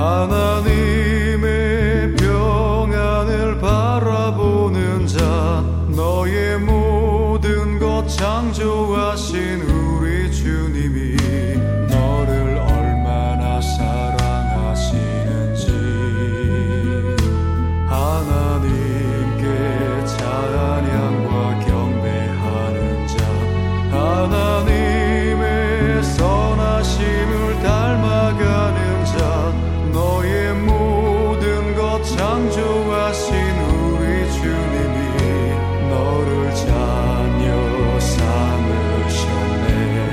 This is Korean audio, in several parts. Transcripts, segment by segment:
하나님의 평안을 바라보는 자, 너의 모든 것 창조하신 우리 주님이 너를 얼마나 사랑하시는지 하나님께 찬양과 경배하는 자, 하나님의 선하심을 닮아가는 자, 너의 모든 것 창조하신 우리 주님이 너를 자녀 삼으셨네.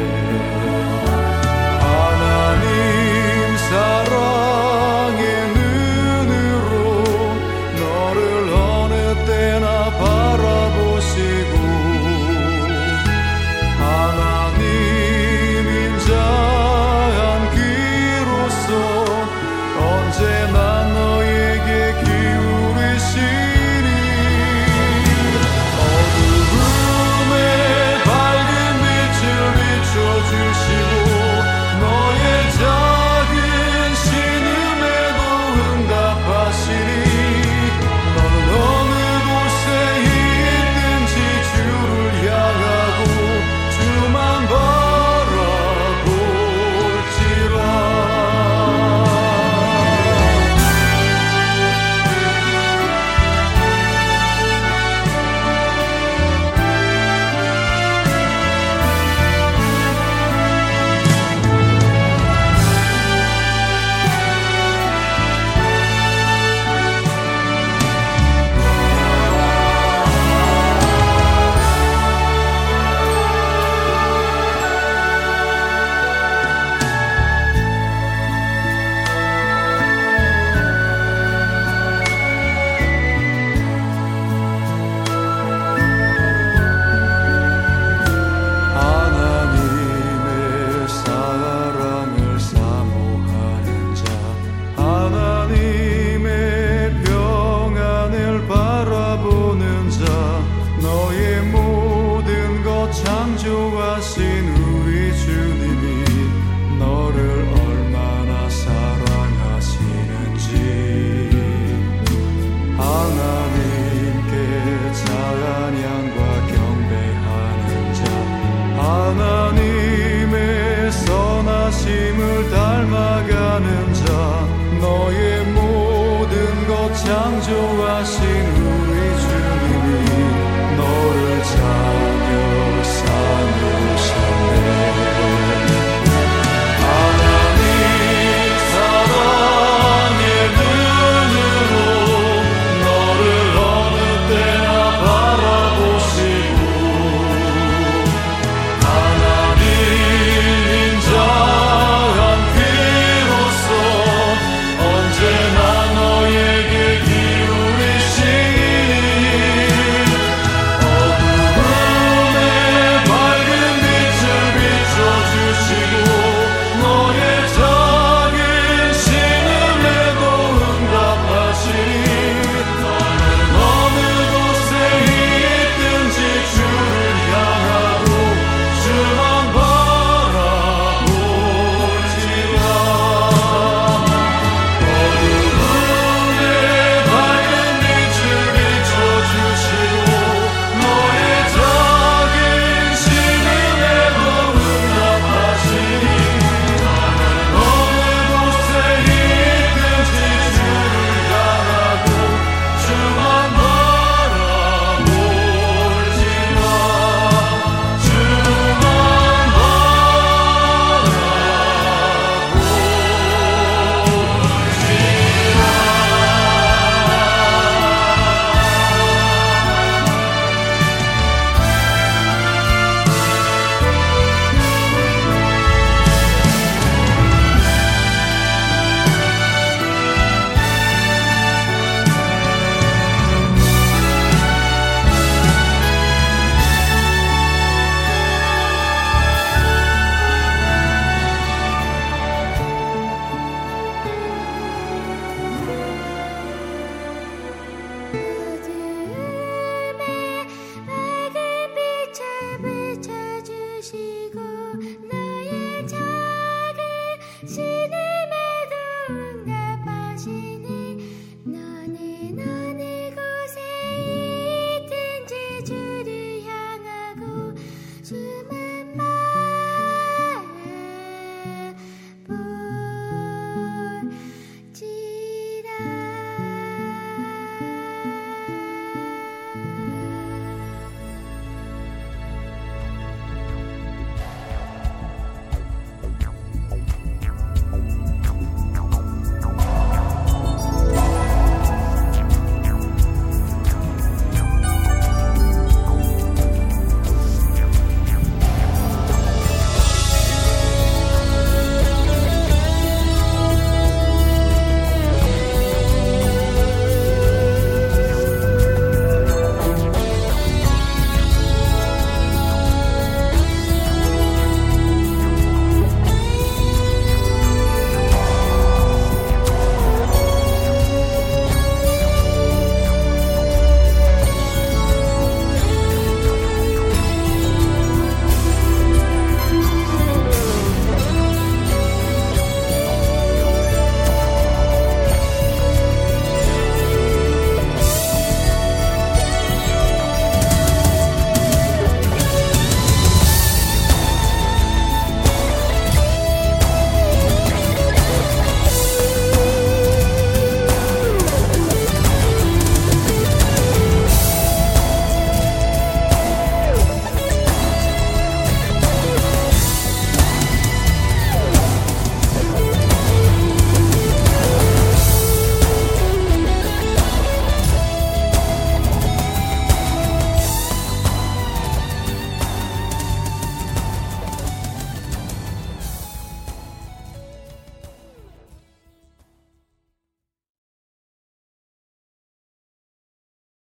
하나님 사랑의 눈으로 너를 어느 때나 바라보시고 하나님 인자한 귀로서 언제나 너에게 기울이시니 어두움에 밝은 빛을 비춰주시고 너의 작은 신음에도 응답하시니 너는 어느 곳에 있든지 주를 향하고 주만 바라볼지라. 하나님의 사랑을 사모하는 자, 하나님의 평안을 바라보는 자, 너의 모든 것 창조하신 우리 주님이 너를 얼마나 사랑하시는지 하나님께 찬양과 경배하는 자, 하나님의 선하심을 닮아가는 자, 너의 모든 것 창조